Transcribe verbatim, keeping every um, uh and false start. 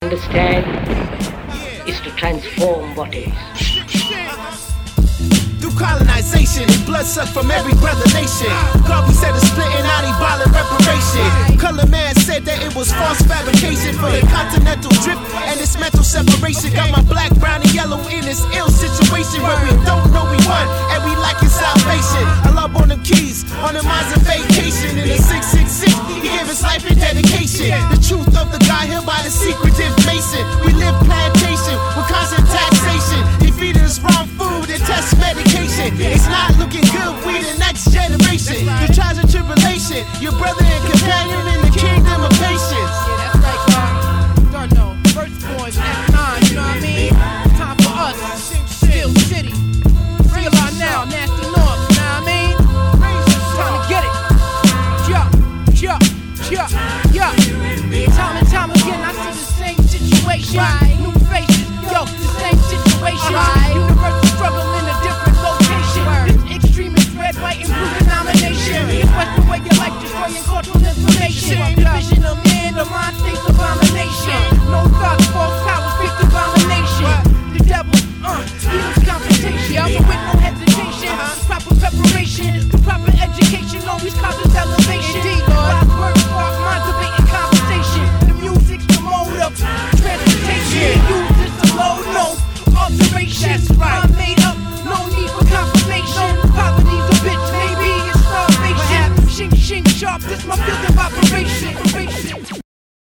understand is to transform what is. Through colonization and blood sucked from every brother nation. Garvey said a splitting out violent reparation. Color man said that it was false fabrication for the continental drift and its mental separation. Got my black, brown, and yellow in this ill situation where we don't know we won and we lacking salvation. I love on them keys, on the minds of vacation. In the six six six, he gave his life in dedication. The truth of the guy here by the secretive Mason. We live plantation with constant taxation. He feeding us wrong food and test medication. It's not looking good, we the next generation. The trials and tribulation, your brother and companion in the kingdom of patience. Yeah, that's right, God. Don't know. First boys, F nine, you know what I mean? Time for us, Steel City. Real out now, Nasty North, you know what I mean? Time to get it. Yeah, yeah, yeah, yeah. Time and time again, I see the same situation. New faces, yo, the same situation. Universal struggle in a different location. This extremist red, white, and blue denomination. It's the way you like to